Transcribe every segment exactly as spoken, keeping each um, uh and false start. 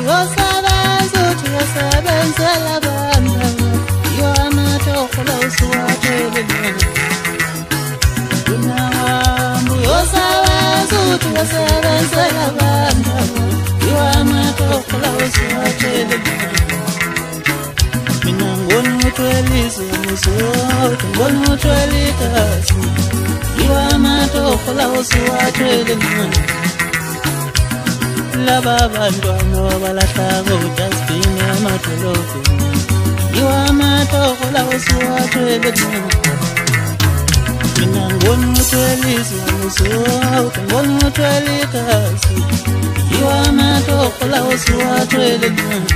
uyosabenza uthi uyasebenzela abantu yiwo amatokola usuwathelelana unahamba uyosabenza uthi uyasebenzela abantu yiwo amatokola usuwathelelana mina ngibona uthwelisa umusuwauthi ngibona uthwelikazi yiwo amatokola usuwathelelana laba bantwana wabalahlanga udustbin emadolobheni yiwo amatokola usuwathelelana mina ngibona uthwelisa umusuwauthi ngibona uthwelikazi yiwo amatokola usuwathelelana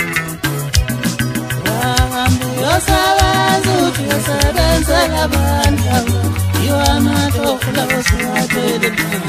wahamba uyosabenza uthi uyasebenzela abantu yiwo amatokola usuwathelelana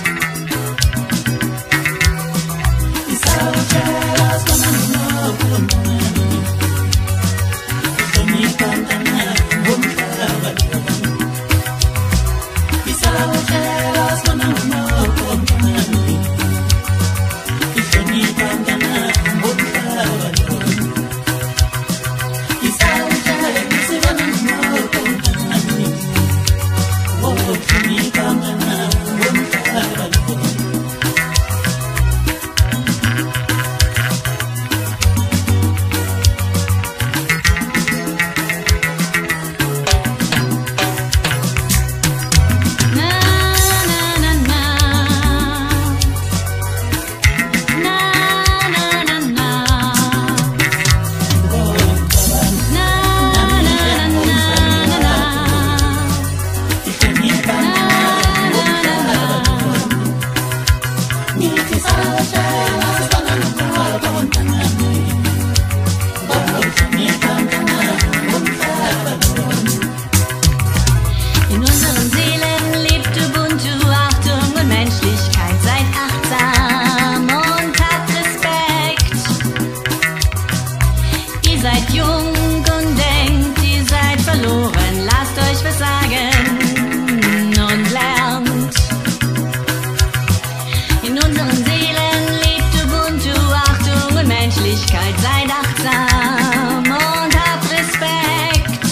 Seid achtsam und habt Respekt.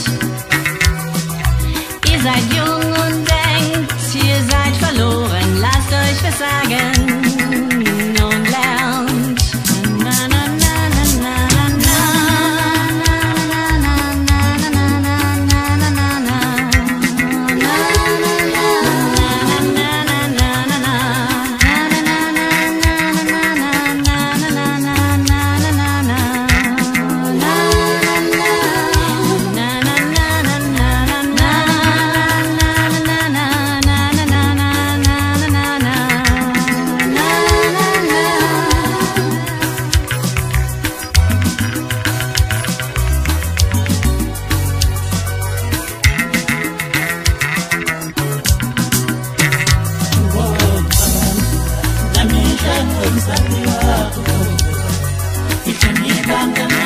Ihr seid jung und denkt, ihr seid verloren. Lasst euch was sagen und lernt. Na, na, na, na, na, na, na. Umsani wako, ichani banga